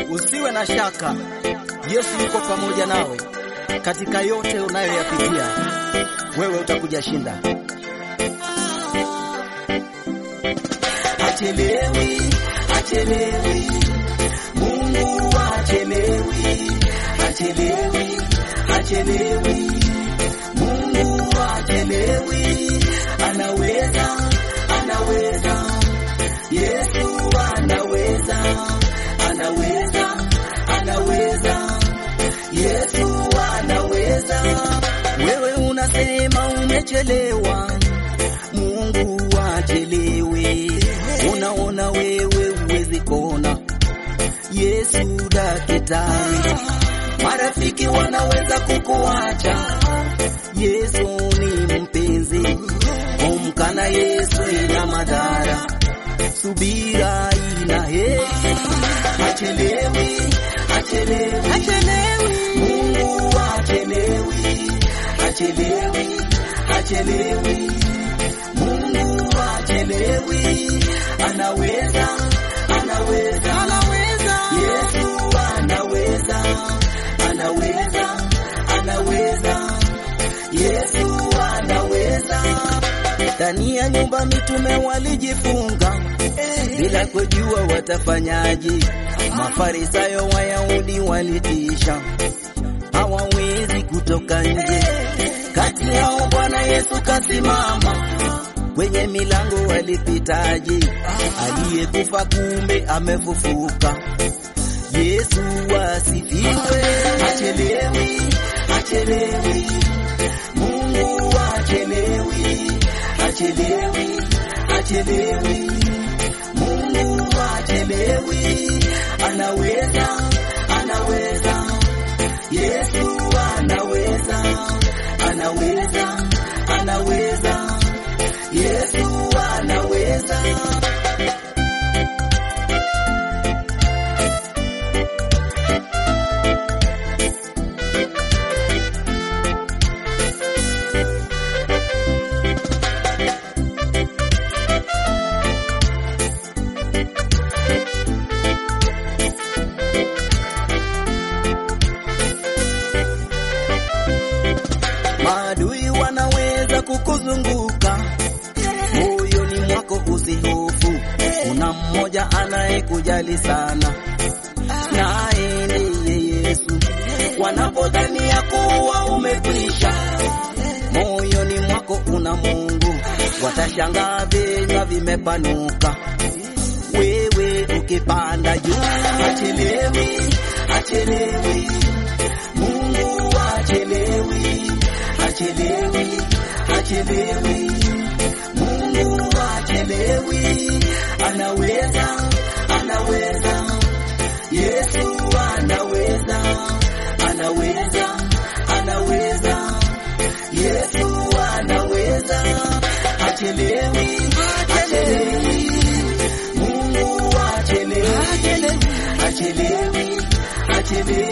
Usiwe na shaka, Yesu yuko pamoja nawe katika yote unayoyapitia. Wewe utakuja shinda. Hachelewi, hachelewi, Mungu hachelewi. Hachelewi, hachelewi, Mungu hachelewi. Anaweza, anaweza, Yesu anaweza. Anaweza, anaweza, Yesu anaweza. Wewe unasema umechelewa, Mungu hachelewi. Unaona wewe uwezi kuona, Yesu daktari. Marafiki wanaweza kukuacha, Yesu ni mpenzi. Kumkana Yesu ina madhara, subira ina heri. Hachelewi, hachelewi, Hachelewi, Mungu hachelewi. Hachelewi, hachelewi, Mungu hachelewi. Anaweza, anaweza, anaweza. Yesu anaweza. Anaweza, anaweza, Yesu anaweza. Ndani ya nyumba mitume walijifunga bila kujua watafanyaje. Mafarisayo Wayahudi walitisha, hawawezi kutoka nje. Kati yao Bwana Yesu kasimama, kwenye milango walipitaje? Aliyekufa kumbe amefufuka. Yesu asifiwe. Hachelewi, hachelewi, Mungu hachelewi. Hachelewi, hachelewi, Mungu hachelewi. Anaweza, anaweza, Yesu anaweza. Anaweza, anaweza, Yesu anaweza. Maadui wanaweza kukuzunguka, moyoni mwako usihofu. Kuna mmoja anayekujali sana, naye ndiye Yesu. Wanapodhania kuwa umekwisha, moyoni mwako una Mungu. Watashangaa vinywa vimepanuka, wewe ukipanda juu. Hachelewi, hachelewi, Mungu hachelewi. Hachelewi, hachelewi, Mungu hachelewi. Anaweza, anaweza, Yesu anaweza. Anaweza, anaweza, Yesu anaweza. Hachelewi, hachelewi, Mungu hachelewi. Hachelewi, hachelewi,